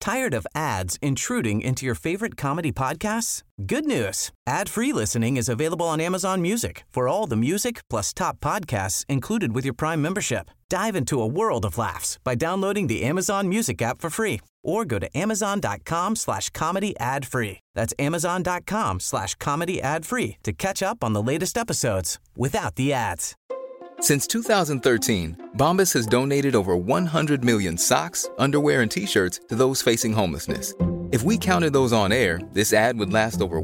Tired of ads intruding into your favorite comedy podcasts? Good news. Ad-free listening is available on Amazon Music for all the music plus top podcasts included with your Prime membership. Dive into a world of laughs by downloading the Amazon Music app for free or go to amazon.com/comedy ad-free. That's amazon.com/comedy ad-free to catch up on the latest episodes without the ads. Since 2013, Bombas has donated over 100 million socks, underwear, and T-shirts to those facing homelessness. If we counted those on air, this ad would last over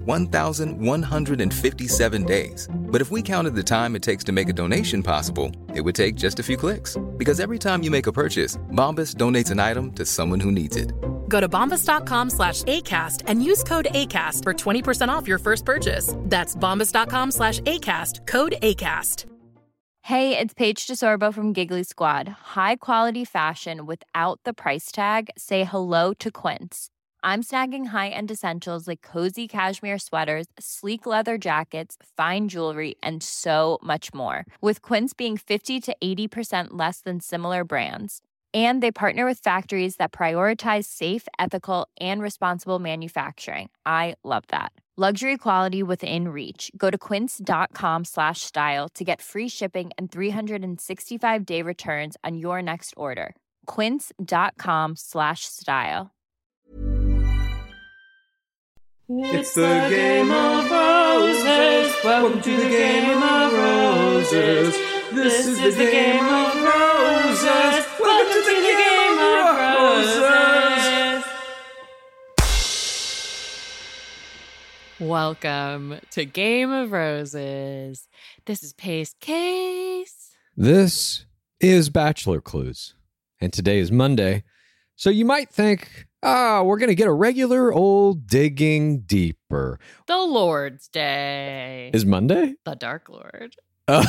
1,157 days. But if we counted the time it takes to make a donation possible, it would take just a few clicks. Because every time you make a purchase, Bombas donates an item to someone who needs it. Go to bombas.com/ACAST and use code ACAST for 20% off your first purchase. That's bombas.com/ACAST, code ACAST. Hey, it's Paige DeSorbo from Giggly Squad. High quality fashion without the price tag. Say hello to Quince. I'm snagging high-end essentials like cozy cashmere sweaters, sleek leather jackets, fine jewelry, and so much more. With Quince being 50 to 80% less than similar brands. And they partner with factories that prioritize safe, ethical, and responsible manufacturing. I love that. Luxury quality within reach. Go to quince.com/style to get free shipping and 365-day returns on your next order. Quince.com/style. It's the Game of Roses. Welcome to the Game of Roses. This is the Game of Roses. Welcome to the Game of Roses. Welcome to Game of Roses. This is Pace Case. This is Bachelor Clues. And today is Monday. So you might think, we're going to get a regular old Digging Deeper. The Lord's Day. Is Monday? The Dark Lord. It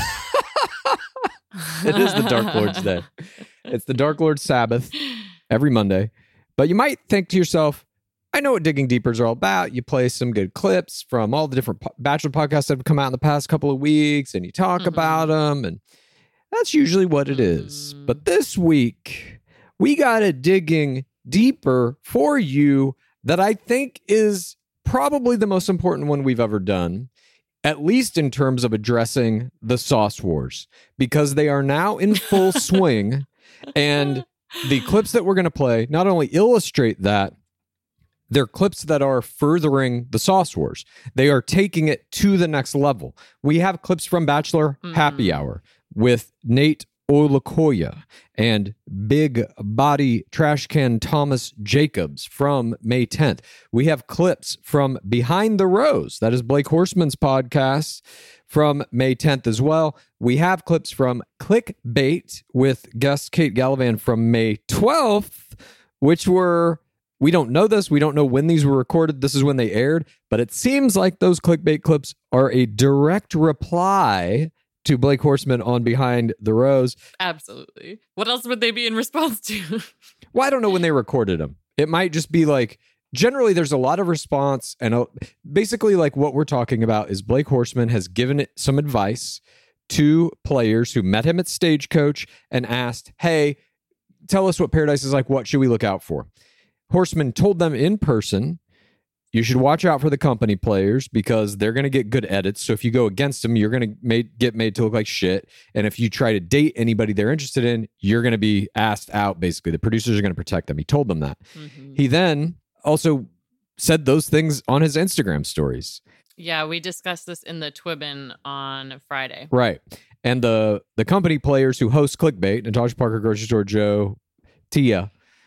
is the Dark Lord's Day. It's the Dark Lord's Sabbath every Monday. But you might think to yourself, I know what Digging Deeper is all about. You play some good clips from all the different Bachelor podcasts that have come out in the past couple of weeks, and you talk about them, and that's usually what it is. But this week, we got a Digging Deeper for you that I think is probably the most important one we've ever done, at least in terms of addressing the sauce wars, because they are now in full swing, and the clips that we're going to play not only illustrate that, they're clips that are furthering the sauce wars. They are taking it to the next level. We have clips from Bachelor Happy Hour with Nate Olukoya and Big Body Trash Can Thomas Jacobs from May 10th. We have clips from Behind the Rose, that is Blake Horstman's podcast, from May 10th as well. We have clips from Clickbait with guest Kate Gallivan from May 12th, which were... We don't know this. We don't know when these were recorded. This is when they aired. But it seems like those clickbait clips are a direct reply to Blake Horstman on Behind the Rose. Absolutely. What else would they be in response to? Well, I don't know when they recorded them. It might just be like, generally there's a lot of response. And basically like what we're talking about is Blake Horstman has given it some advice to players who met him at Stagecoach and asked, hey, tell us what Paradise is like. What should we look out for? Horstman told them in person, you should watch out for the company players because they're going to get good edits. So if you go against them, you're going to get made to look like shit. And if you try to date anybody they're interested in, you're going to be asked out, basically. The producers are going to protect them. He told them that. He then also said those things on his Instagram stories. Yeah, we discussed this in the Twibbin on Friday. Right. And the company players who host Clickbait, Natasha Parker, Grocery Store Joe, Tia,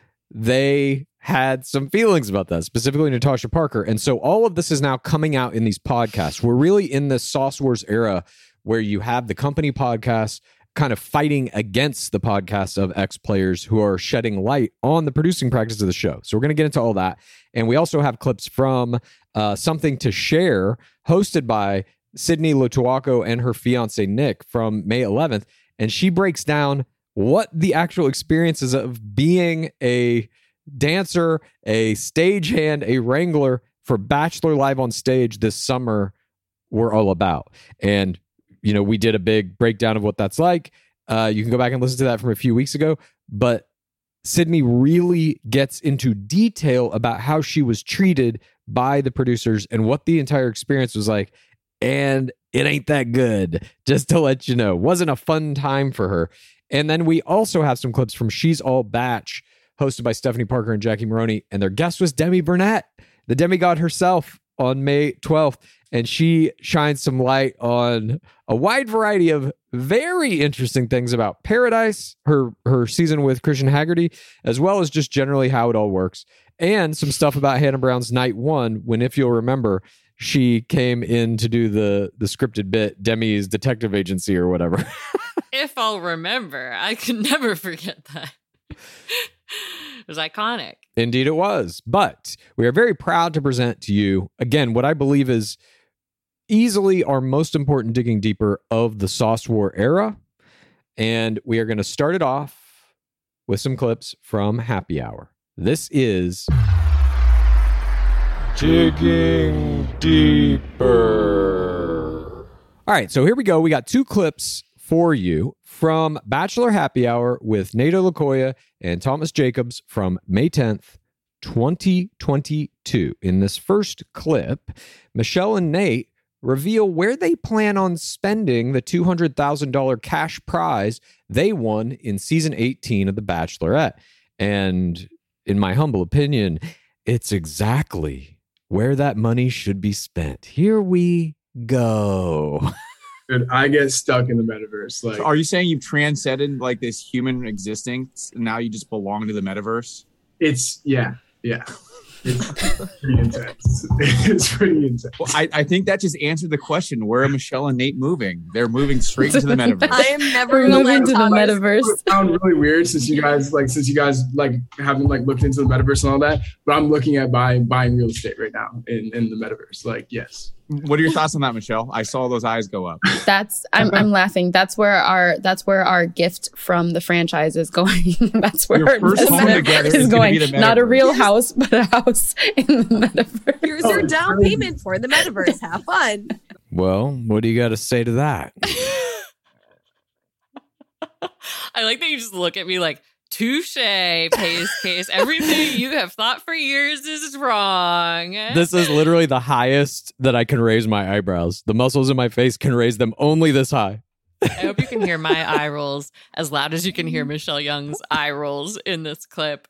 they had some feelings about that, specifically Natasha Parker. And so all of this is now coming out in these podcasts. We're really in the Sauce Wars era where you have the company podcasts kind of fighting against the podcasts of ex-players who are shedding light on the producing practice of the show. So we're going to get into all that. And we also have clips from Something to Share, hosted by Sydney Lotuaco and her fiance, Nick, from May 11th. And she breaks down what the actual experiences of being a dancer, a stagehand, a wrangler for Bachelor Live on Stage this summer were all about. And, you know, we did a big breakdown of what that's like. You can go back and listen to that from a few weeks ago. But Sydney really gets into detail about how she was treated by the producers and what the entire experience was like. And it ain't that good, just to let you know. Wasn't a fun time for her. And then we also have some clips from She's All Batch, hosted by Stephanie Parker and Jackie Maroney. And their guest was Demi Burnett, the demigod herself, on May 12th. And she shines some light on a wide variety of very interesting things about Paradise, her season with Christian Haggerty, as well as just generally how it all works. And some stuff about Hannah Brown's night one, when, if you'll remember, she came in to do the scripted bit, Demi's detective agency or whatever. If I'll remember, I can never forget that. It was iconic. Indeed it was. But we are very proud to present to you, again, what I believe is easily our most important Digging Deeper of the Sauce War era. And we are going to start it off with some clips from Happy Hour. This is Digging Deeper. All right, so here we go. We got 2 clips for you from Bachelor Happy Hour with Nato Lakoya and Thomas Jacobs from May 10th, 2022. In this first clip, Michelle and Nate reveal where they plan on spending the $200,000 cash prize they won in season 18 of The Bachelorette. And in my humble opinion, it's exactly where that money should be spent. Here we go. Dude, I get stuck in the metaverse. Like, so are you saying you've transcended like this human existence and now you just belong to the metaverse? It's It's pretty intense. It's pretty intense. Well, I think that just answered the question. Where are Michelle and Nate moving? They're moving straight into the metaverse. I am never going to let into the metaverse. It sounds really weird since you guys haven't looked into the metaverse and all that. But I'm looking at buying real estate right now in the metaverse. Like, yes. What are your thoughts on that, Michelle? I saw those eyes go up. I'm laughing. That's where our gift from the franchise is going. That's where Your first home together is going. Not a real house, but a house in the metaverse. Here's your down payment for the metaverse. Have fun. Well, what do you got to say to that? I like that you just look at me like, touche, Pace Case. Everything you have thought for years is wrong. This is literally the highest that I can raise my eyebrows. The muscles in my face can raise them only this high. I hope you can hear my eye rolls as loud as you can hear Michelle Young's eye rolls in this clip.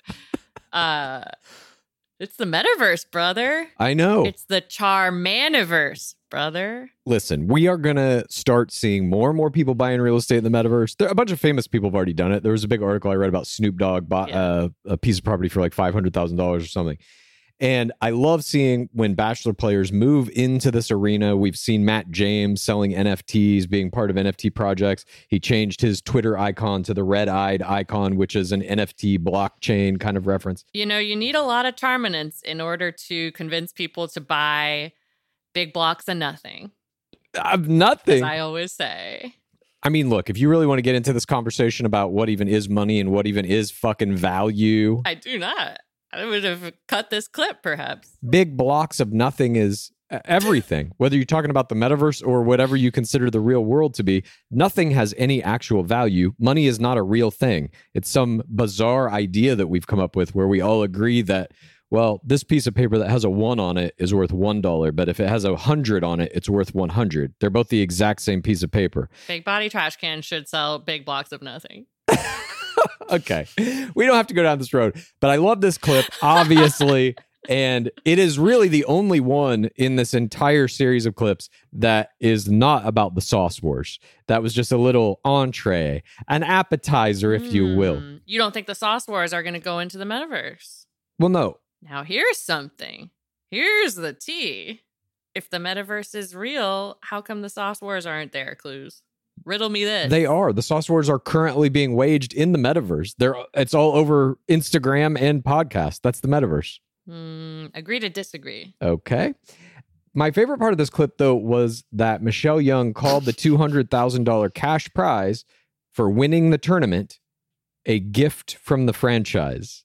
It's the metaverse, brother. I know. It's the Charmaniverse, brother. Listen, we are going to start seeing more and more people buying real estate in the metaverse. A bunch of famous people have already done it. There was a big article I read about Snoop Dogg bought a piece of property for like $500,000 or something. And I love seeing when Bachelor players move into this arena. We've seen Matt James selling NFTs, being part of NFT projects. He changed his Twitter icon to the red-eyed icon, which is an NFT blockchain kind of reference. You know, you need a lot of Charminants in order to convince people to buy big blocks of nothing. Of nothing. As I always say. I mean, look, if you really want to get into this conversation about what even is money and what even is fucking value. I do not. I would have cut this clip, perhaps. Big blocks of nothing is everything. Whether you're talking about the metaverse or whatever you consider the real world to be, nothing has any actual value. Money is not a real thing. It's some bizarre idea that we've come up with where we all agree that, well, this piece of paper that has a 1 on it is worth $1, but if it has 100 on it, it's worth 100. They're both the exact same piece of paper. Big body trash cans should sell big blocks of nothing. Okay, we don't have to go down this road, but I love this clip, obviously, and it is really the only one in this entire series of clips that is not about the Sauce Wars. That was just a little entree, an appetizer, if you will. You don't think the Sauce Wars are going to go into the metaverse? Well, no. Now, here's something. Here's the tea. If the metaverse is real, how come the Sauce Wars aren't there, Clues? Riddle me this. They are. The Sauce Wars are currently being waged in the metaverse. It's all over Instagram and podcast. That's the metaverse. Agree to disagree. Okay. My favorite part of this clip, though, was that Michelle Young called the $200,000 cash prize for winning the tournament a gift from the franchise.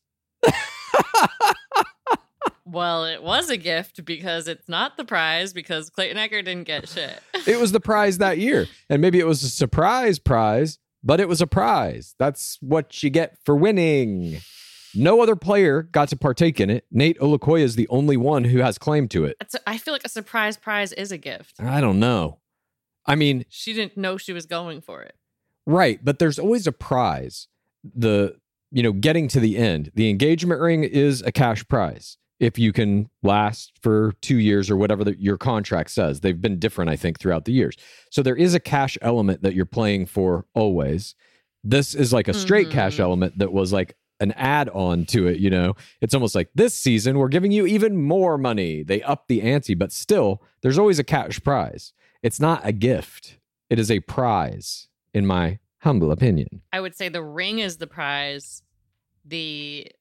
Well, it was a gift because it's not the prize because Clayton Echard didn't get shit. It was the prize that year. And maybe it was a surprise prize, but it was a prize. That's what you get for winning. No other player got to partake in it. Nate Olukoya is the only one who has claim to it. I feel like a surprise prize is a gift. I don't know. I mean, She didn't know she was going for it. right, but there's always a prize. Getting to the end. The engagement ring is a cash prize if you can last for 2 years or whatever your contract says. They've been different, I think, throughout the years. So there is a cash element that you're playing for always. This is like a straight cash element that was like an add-on to it, It's almost like this season, we're giving you even more money. They up the ante, but still, there's always a cash prize. It's not a gift. It is a prize, in my humble opinion. I would say the ring is the prize. The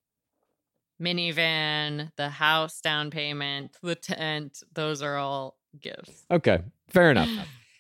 minivan, the house down payment, the tent, those are all gifts. Okay, fair enough.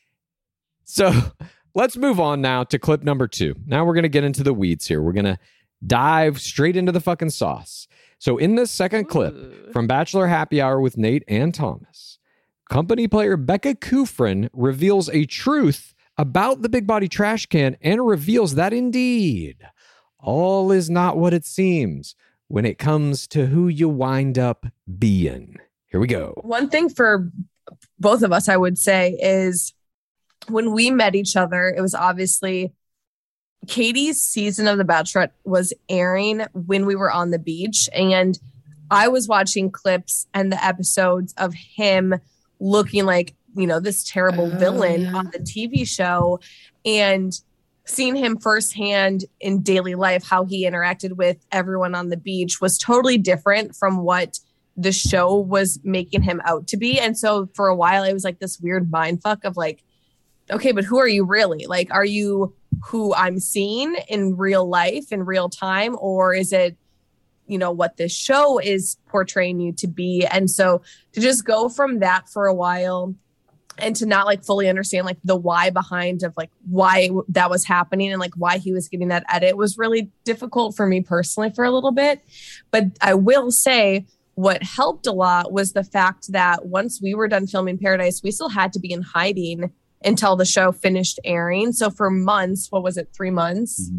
So let's move on now to clip number 2. Now we're going to get into the weeds here. We're going to dive straight into the fucking sauce. So in this second clip from Bachelor Happy Hour with Nate and Thomas, company player Becca Kufrin reveals a truth about the big body trash can and reveals that indeed all is not what it seems when it comes to who you wind up being. Here we go. One thing for both of us, I would say, is when we met each other, it was obviously Katie's season of The Bachelorette was airing when we were on the beach. And I was watching clips and the episodes of him looking like, this terrible villain on the TV show, and seeing him firsthand in daily life, how he interacted with everyone on the beach was totally different from what the show was making him out to be. And so for a while, it was like this weird mind fuck of like, okay, but who are you really? Like, are you who I'm seeing in real life, in real time? Or is it, what this show is portraying you to be? And so to just go from that for a while and to not like fully understand like the why behind of like why that was happening and like why he was getting that edit was really difficult for me personally for a little bit. But I will say what helped a lot was the fact that once we were done filming Paradise, we still had to be in hiding until the show finished airing. So for months, what was it? 3 months,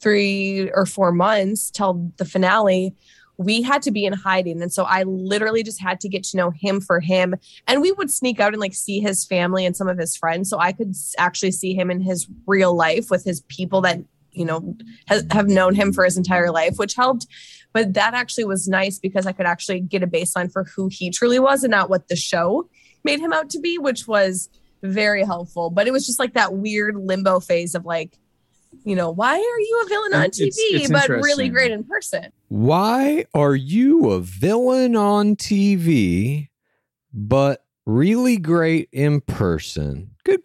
3 or 4 months till the finale, we had to be in hiding. And so I literally just had to get to know him for him. And we would sneak out and like see his family and some of his friends. So I could actually see him in his real life with his people that, have known him for his entire life, which helped. But that actually was nice because I could actually get a baseline for who he truly was and not what the show made him out to be, which was very helpful. But it was just like that weird limbo phase of like, why are you a villain on TV, it's but really great in person? Why are you a villain on TV, but really great in person? Good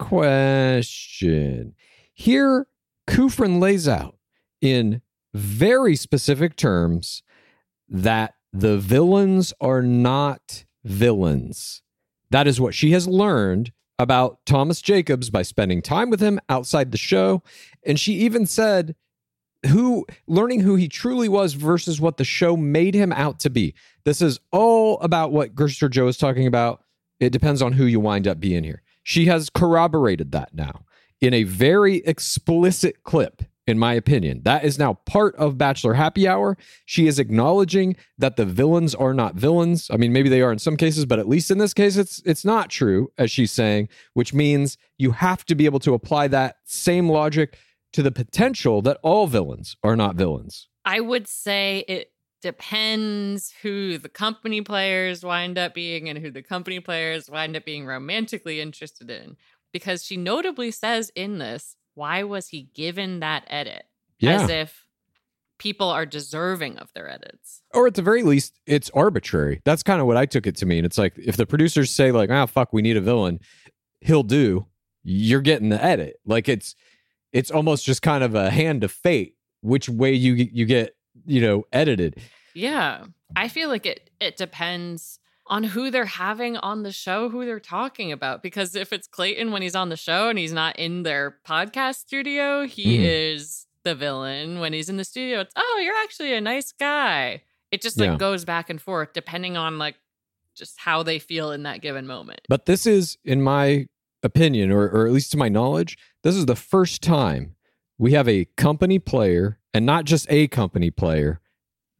question. Here, Kufrin lays out in very specific terms that the villains are not villains. That is what she has learned about Thomas Jacobs by spending time with him outside the show. And she even said learning who he truly was versus what the show made him out to be. This is all about what Gerster Joe is talking about. It depends on who you wind up being here. She has corroborated that now in a very explicit clip, in my opinion. That is now part of Bachelor Happy Hour. She is acknowledging that the villains are not villains. I mean, maybe they are in some cases, but at least in this case, it's not true, as she's saying, which means you have to be able to apply that same logic to the potential that all villains are not villains. I would say it depends who the company players wind up being and who the company players wind up being romantically interested in. Because she notably says in this, why was he given that edit? Yeah. As if people are deserving of their edits. Or at the very least, it's arbitrary. That's kind of what I took it to mean. It's like if the producers say like, fuck, we need a villain, he'll do, you're getting the edit. Like it's almost just kind of a hand of fate, which way you get, edited. Yeah. I feel like it depends on who they're having on the show, who they're talking about. Because if it's Clayton when he's on the show and he's not in their podcast studio, he is the villain. When he's in the studio, it's, you're actually a nice guy. It just goes back and forth depending on like just how they feel in that given moment. But this is, in my opinion, or at least to my knowledge, this is the first time we have a company player, and not just a company player,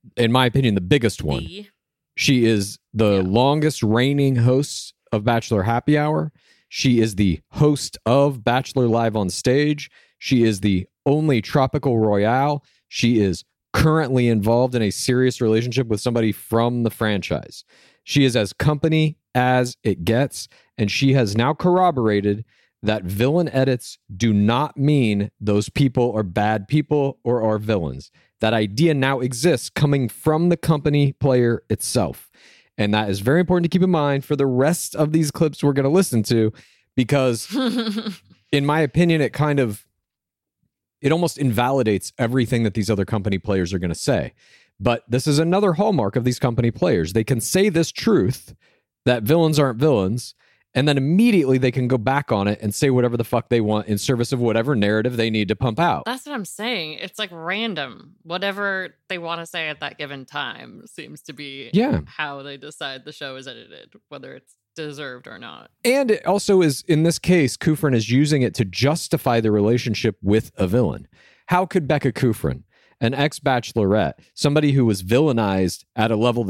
in my opinion, the biggest one. She is the longest reigning host of Bachelor Happy Hour. She is the host of Bachelor Live on Stage. She is the only Tropical Royale. She is currently involved in a serious relationship with somebody from the franchise. She is as company as it gets, and she has now corroborated that villain edits do not mean those people are bad people or are villains. That idea now exists coming from the company player itself. And that is very important to keep in mind for the rest of these clips we're going to listen to, because in my opinion, it almost invalidates everything that these other company players are going to say. But this is another hallmark of these company players. They can say this truth that villains aren't villains, and then immediately they can go back on it and say whatever the fuck they want in service of whatever narrative they need to pump out. That's what I'm saying. It's like random. Whatever they want to say at that given time seems to be how they decide the show is edited, whether it's deserved or not. And it also is, in this case, Kufrin is using it to justify the relationship with a villain. How could Becca Kufrin, an ex-bachelorette, somebody who was victimized at a level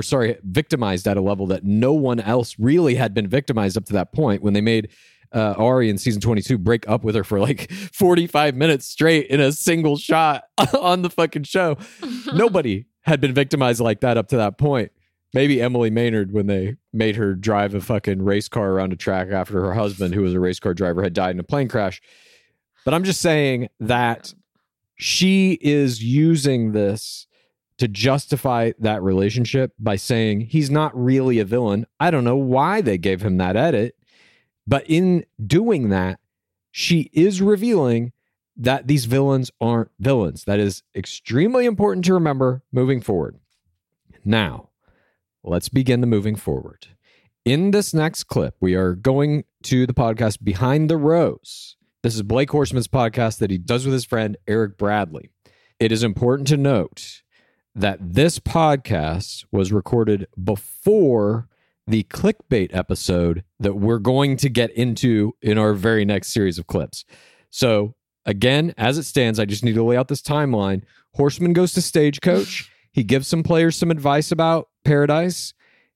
that no one else really had been victimized up to that point, when they made Ari in season 22 break up with her for like 45 minutes straight in a single shot on the fucking show. Nobody had been victimized like that up to that point. Maybe Emily Maynard, when they made her drive a fucking race car around a track after her husband, who was a race car driver, had died in a plane crash. But I'm just saying that she is using this to justify that relationship by saying he's not really a villain. I don't know why they gave him that edit, but in doing that, she is revealing that these villains aren't villains. That is extremely important to remember moving forward. Now, let's begin the moving forward. In this next clip, we are going to the podcast Behind the Rose. This is Blake Horstmann's podcast that he does with his friend Eric Bradley. It is important to note that this podcast was recorded before the clickbait episode that we're going to get into in our very next series of clips. So again, as it stands, I just need to lay out this timeline. Horstmann goes to Stagecoach. He gives some players some advice about Paradise.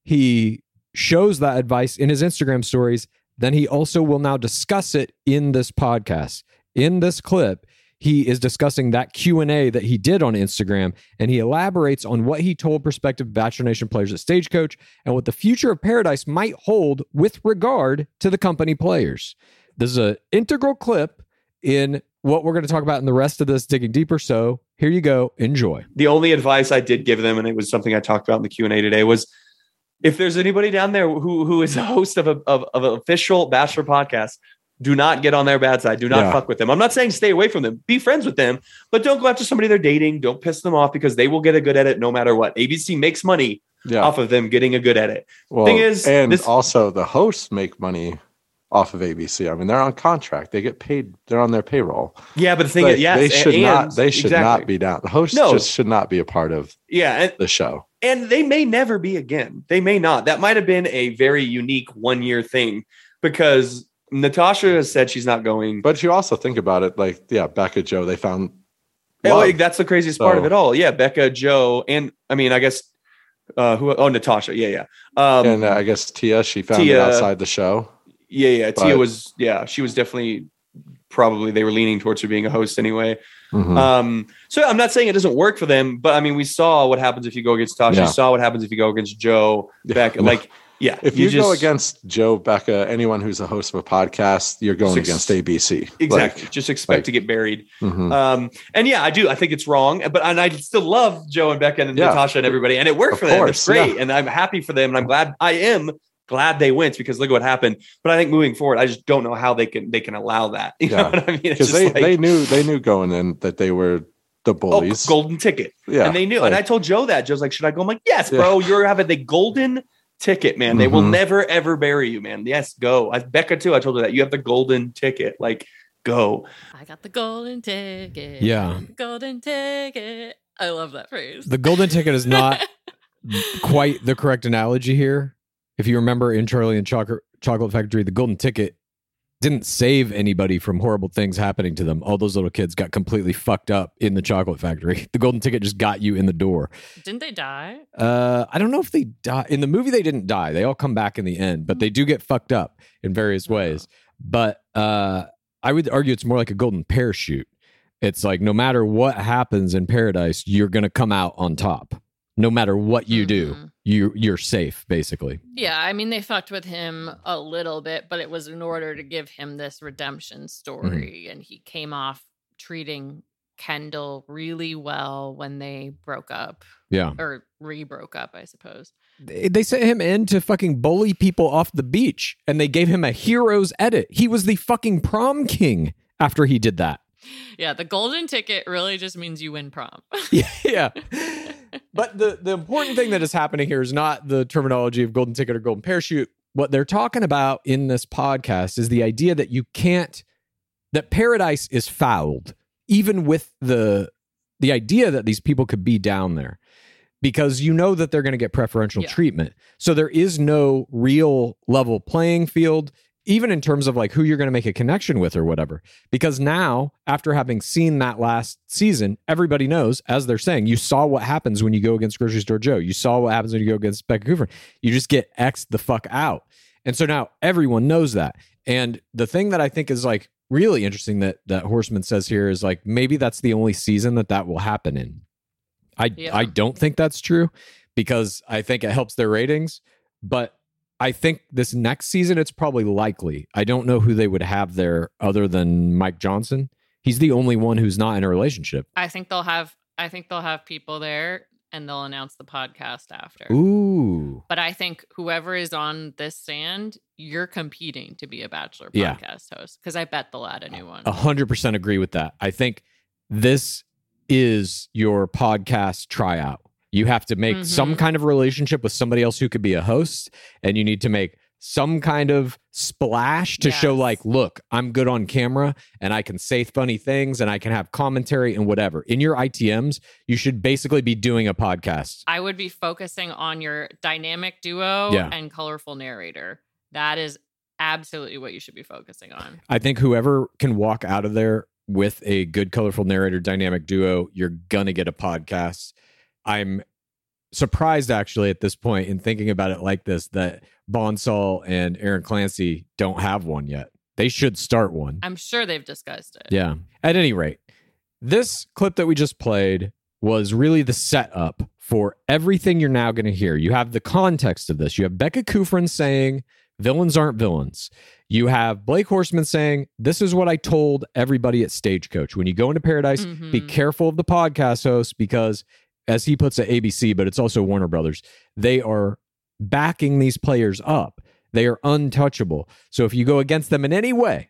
He shows that advice in his Instagram stories. Then he also will now discuss it in this podcast. In this clip, he is discussing that Q&A that he did on Instagram, and he elaborates on what he told prospective Bachelor Nation players at Stagecoach and what the future of Paradise might hold with regard to the company players. This is an integral clip in what we're going to talk about in the rest of this Digging Deeper. So here you go. Enjoy. The only advice I did give them, and it was something I talked about in the Q&A today, was if there's anybody down there who is a host of an official Bachelor podcast, do not get on their bad side. Do not fuck with them. I'm not saying stay away from them. Be friends with them, but don't go after somebody they're dating. Don't piss them off, because they will get a good edit no matter what. ABC makes money off of them getting a good edit. Well, thing is, also the hosts make money off of ABC. I mean, they're on contract. They get paid. They're on their payroll. Yeah, but the thing is, they should not be down. The hosts just should not be a part of the show. And they may never be again. They may not. That might have been a very unique 1-year thing, because Natasha has said she's not going. But you also think about it, like, Becca, Joe, they found love. That's the craziest part of it all. Yeah, Becca, Joe, and I mean, I guess Natasha. Yeah. And I guess Tia, she found it outside the show. Yeah. Tia was, she was definitely, probably they were leaning towards her being a host anyway. Mm-hmm. So I'm not saying it doesn't work for them, but I mean, we saw what happens if you go against Tasha. You saw what happens if you go against Joe, Becca. If you go against Joe, Becca, anyone who's a host of a podcast, you're going against ABC. Exactly. Just expect to get buried. Mm-hmm. And I do. I think it's wrong, but I still love Joe and Becca and Natasha and everybody, and it worked for them. It's great, and I'm happy for them, and I am glad they went, because look what happened. But I think moving forward, I just don't know how they can allow that. You know what I mean? Because they knew going in that they were the bullies. Golden ticket. Yeah. And they knew. And I told Joe that. Joe's like, should I go? I'm like, yes, bro. You're having the golden ticket, man. They will never, ever bury you, man. Yes, go. Becca, too. I told her that. You have the golden ticket. Like, go. I got the golden ticket. Yeah. Golden ticket. I love that phrase. The golden ticket is not quite the correct analogy here. If you remember in Charlie and Chocolate Factory, the golden ticket didn't save anybody from horrible things happening to them. All those little kids got completely fucked up in the chocolate factory. The golden ticket just got you in the door. Didn't they die? I don't know if they die. In the movie, they didn't die. They all come back in the end, but they do get fucked up in various ways. But I would argue it's more like a golden parachute. It's like no matter what happens in paradise, you're going to come out on top. No matter what you do, you're safe, basically. Yeah, I mean, they fucked with him a little bit, but it was in order to give him this redemption story. And he came off treating Kendall really well when they broke up. Yeah. Or re-broke up, I suppose. They sent him in to fucking bully people off the beach, and they gave him a hero's edit. He was the fucking prom king after he did that. Yeah, the golden ticket really just means you win prom. Yeah. But the important thing that is happening here is not the terminology of golden ticket or golden parachute. What they're talking about in this podcast is the idea that that paradise is fouled, even with the idea that these people could be down there, because you know that they're going to get preferential treatment. So there is no real level playing field, even in terms of like who you're going to make a connection with or whatever. Because now, after having seen that last season, everybody knows, as they're saying, you saw what happens when you go against Grocery Store Joe. You saw what happens when you go against Becca Kufrin. You just get X'd the fuck out. And so now everyone knows that. And the thing that I think is like really interesting that Horseman says here is like, maybe that's the only season that will happen in. I don't think that's true, because I think it helps their ratings, but I think this next season, it's probably likely. I don't know who they would have there other than Mike Johnson. He's the only one who's not in a relationship. I think they'll have people there, and they'll announce the podcast after. Ooh. But I think whoever is on this stand, you're competing to be a Bachelor podcast host, because I bet they'll add a new one. 100% agree with that. I think this is your podcast tryout. You have to make some kind of relationship with somebody else who could be a host, and you need to make some kind of splash to show like, look, I'm good on camera and I can say funny things and I can have commentary and whatever. In your ITMs, you should basically be doing a podcast. I would be focusing on your dynamic duo and colorful narrator. That is absolutely what you should be focusing on. I think whoever can walk out of there with a good colorful narrator dynamic duo, you're going to get a podcast. I'm surprised, actually, at this point, in thinking about it like this, that Bonsall and Aaron Clancy don't have one yet. They should start one. I'm sure they've discussed it. Yeah. At any rate, this clip that we just played was really the setup for everything you're now going to hear. You have the context of this. You have Becca Kufrin saying, villains aren't villains. You have Blake Horstmann saying, this is what I told everybody at Stagecoach. When you go into Paradise, be careful of the podcast host, because as he puts it, ABC, but it's also Warner Brothers, they are backing these players up. They are untouchable. So if you go against them in any way,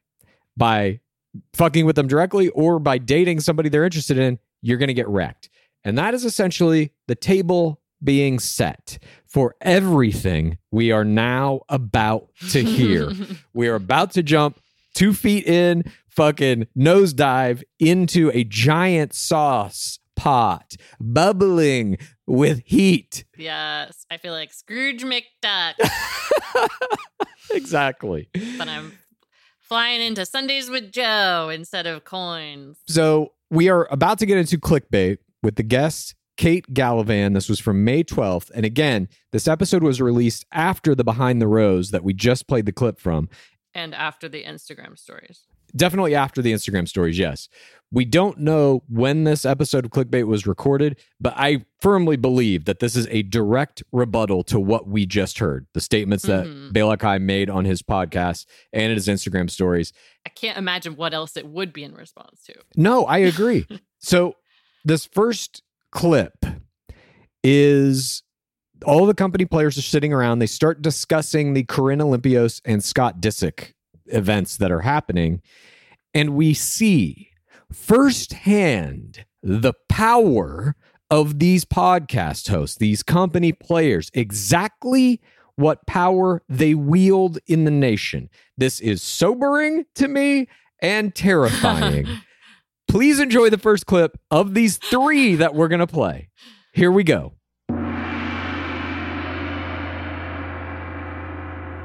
by fucking with them directly or by dating somebody they're interested in, you're going to get wrecked. And that is essentially the table being set for everything we are now about to hear. We are about to jump 2 feet in, fucking nosedive into a giant sauce pot bubbling with heat. Yes, I feel like Scrooge McDuck. Exactly. But I'm flying into Sundays with Joe instead of coins. So we are about to get into clickbait with the guest Kate Gallivan. This was from May 12th. And again, this episode was released after the Behind the Rose that we just played the clip from. And after the Instagram stories. Definitely after the Instagram stories, yes. We don't know when this episode of Clickbait was recorded, but I firmly believe that this is a direct rebuttal to what we just heard. The statements that Belakai made on his podcast and in his Instagram stories. I can't imagine what else it would be in response to. No, I agree. So this first clip is all the company players are sitting around. They start discussing the Corinne Olympios and Scott Disick events that are happening. And we see firsthand the power of these podcast hosts, these company players, exactly what power they wield in the nation. This is sobering to me and terrifying. Please enjoy the first clip of these 3 that we're going to play. Here we go.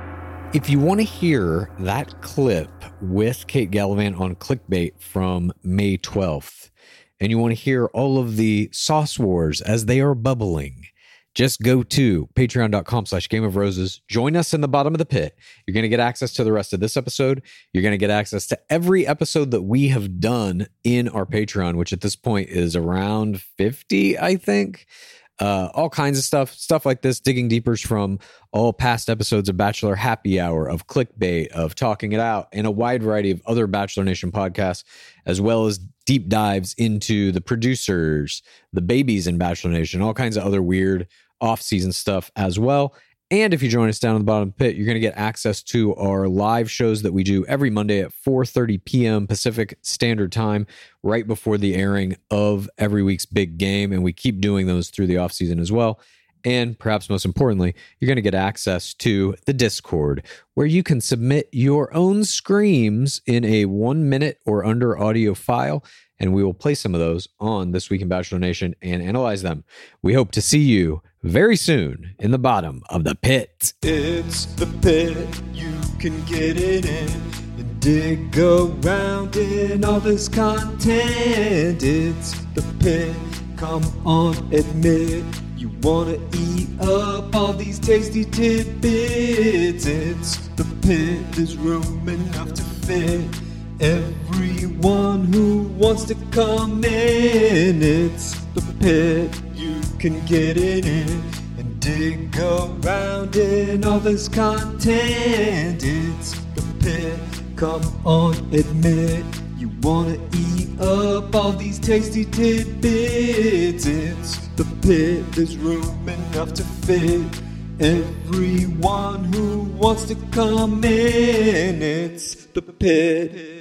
If you want to hear that clip with Kate Gallivan on Clickbait from May 12th, and you want to hear all of the sauce wars as they are bubbling, just go to patreon.com/Game of Roses. Join us in the bottom of the pit. You're going to get access to the rest of this episode. You're going to get access to every episode that we have done in our Patreon, which at this point is around 50, I think. All kinds of stuff like this, digging deepers from all past episodes of Bachelor Happy Hour, of Clickbait, of Talking It Out, and a wide variety of other Bachelor Nation podcasts, as well as deep dives into the producers, the babies in Bachelor Nation, all kinds of other weird off-season stuff as well. And if you join us down in the bottom of the pit, you're going to get access to our live shows that we do every Monday at 4:30 p.m. Pacific Standard Time, right before the airing of every week's big game. And we keep doing those through the off-season as well. And perhaps most importantly, you're going to get access to the Discord, where you can submit your own screams in a 1 minute or under audio file, and we will play some of those on This Week in Bachelor Nation and analyze them. We hope to see you very soon in the bottom of the pit. It's the pit, you can get it in and dig around in all this content. It's the pit, come on, admit you wanna eat up all these tasty tidbits. It's the pit, there's room enough to fit everyone who wants to come in. It's the pit, you can get it in and dig around in all this content. It's the pit, come on, admit you wanna eat up all these tasty tidbits. It's the pit, there's room enough to fit everyone who wants to come in. It's the pit.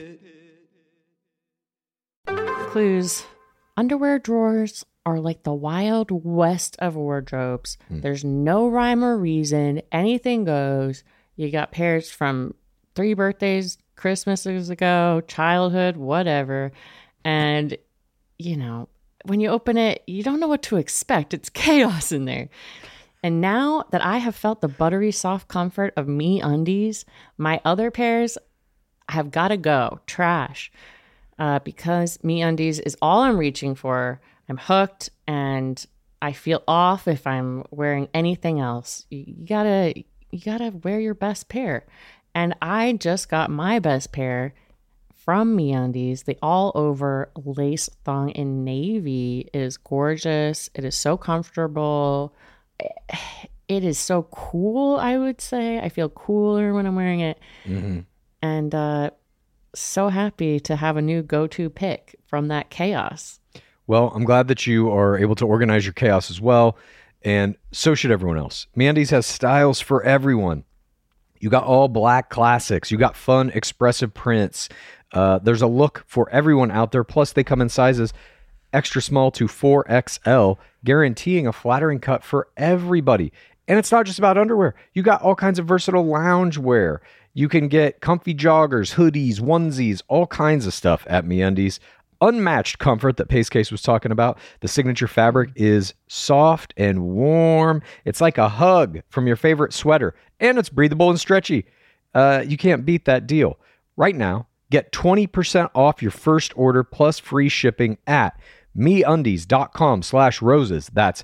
Clues. Underwear drawers are like the Wild West of wardrobes. There's no rhyme or reason. Anything goes. You got pairs from 3 birthdays, Christmases ago, childhood, whatever. And, you know, when you open it, you don't know what to expect. It's chaos in there. And now that I have felt the buttery soft comfort of MeUndies, my other pairs have got to go. Trash. Because MeUndies is all I'm reaching for. I'm hooked, and I feel off if I'm wearing anything else. You gotta wear your best pair. And I just got my best pair from MeUndies. The all-over lace thong in navy is gorgeous. It is so comfortable. It is so cool, I would say. I feel cooler when I'm wearing it. Mm-hmm. And so happy to have a new go-to pick from that chaos. Well, I'm glad that you are able to organize your chaos as well, and so should everyone else. MeUndies has styles for everyone. You got all black classics. You got fun, expressive prints. There's a look for everyone out there. Plus, they come in sizes extra small to 4XL, guaranteeing a flattering cut for everybody. And it's not just about underwear. You got all kinds of versatile lounge wear. You can get comfy joggers, hoodies, onesies, all kinds of stuff at MeUndies. Unmatched comfort that Pace Case was talking about. The signature fabric is soft and warm. It's like a hug from your favorite sweater, and it's breathable and stretchy. You can't beat that deal. Right now, get 20% off your first order plus free shipping at MeUndies.com/roses. That's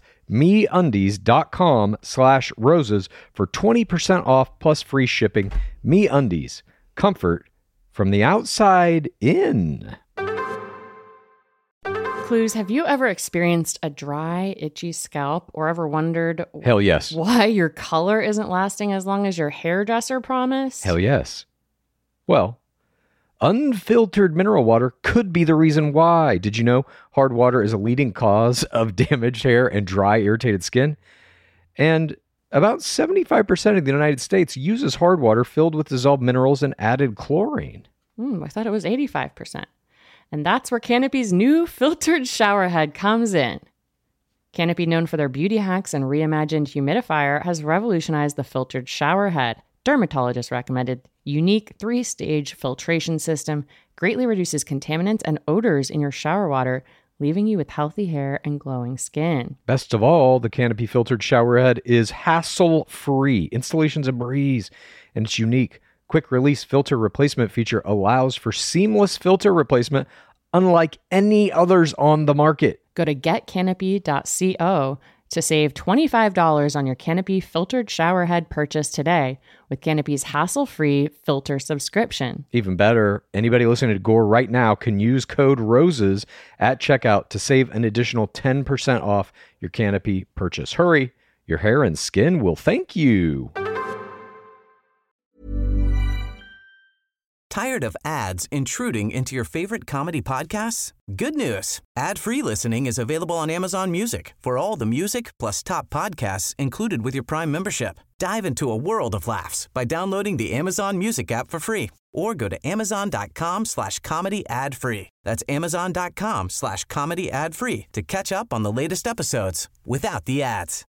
MeUndies.com/roses for 20% off plus free shipping. MeUndies, comfort from the outside in. Clues, have you ever experienced a dry, itchy scalp or ever wondered Hell yes. why your color isn't lasting as long as your hairdresser promised? Hell yes. Well, unfiltered mineral water could be the reason why. Did you know hard water is a leading cause of damaged hair and dry, irritated skin? And about 75% of the United States uses hard water filled with dissolved minerals and added chlorine. I thought it was 85%. And that's where Canopy's new filtered shower head comes in. Canopy, known for their beauty hacks and reimagined humidifier, has revolutionized the filtered shower head. Dermatologist recommended unique 3-stage filtration system greatly reduces contaminants and odors in your shower water, leaving you with healthy hair and glowing skin. Best of all, the Canopy filtered shower head is hassle-free. Installation's a breeze, and it's unique. Quick release filter replacement feature allows for seamless filter replacement unlike any others on the market. Go to getcanopy.co to save $25 on your Canopy filtered shower head purchase today with Canopy's hassle-free filter subscription. Even better, anybody listening to Gore right now can use code ROSES at checkout to save an additional 10% off your Canopy purchase. Hurry, your hair and skin will thank you. Tired of ads intruding into your favorite comedy podcasts? Good news. Ad-free listening is available on Amazon Music for all the music plus top podcasts included with your Prime membership. Dive into a world of laughs by downloading the Amazon Music app for free or go to amazon.com/comedy ad-free. That's amazon.com/comedy ad-free to catch up on the latest episodes without the ads.